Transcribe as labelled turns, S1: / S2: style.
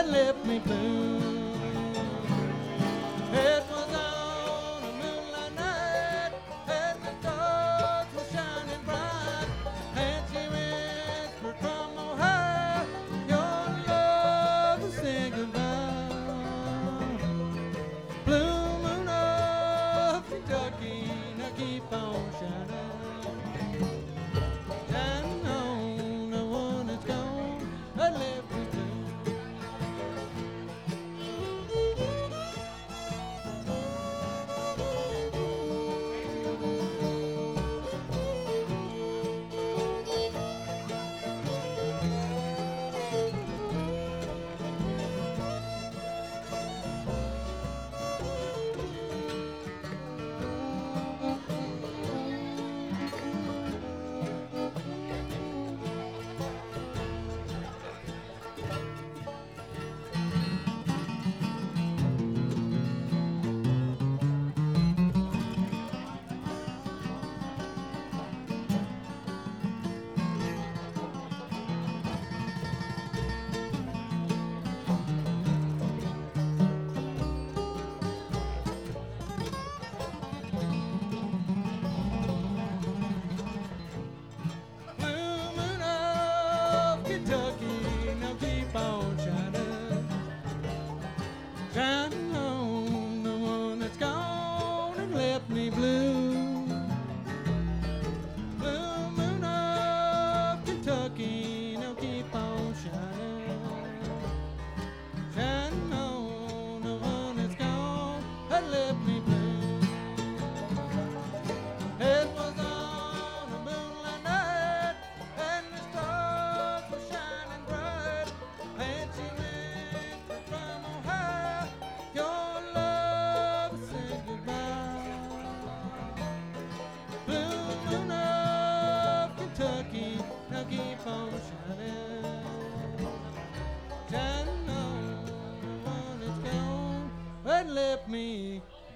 S1: that left me blue. It was on a moonlight night, and the stars were shining bright, and she whispered from Ohio, your love will say goodbye. Blue moon of Kentucky, now keep on shining. Shining on the one that's gone, that left me blue. Blue moon of Kentucky, now keep on shining. Shining on the one that's gone and left me blue. Blue moon of Kentucky, now keep on shining. Shining on the one that's gone that left me blue. It was on a moonlight night, and the stars were shining bright, and she whispered from Ohio, your love will say goodbye. Blue moon of Kentucky, now keep on shining. Shining on the one that's gone, that left me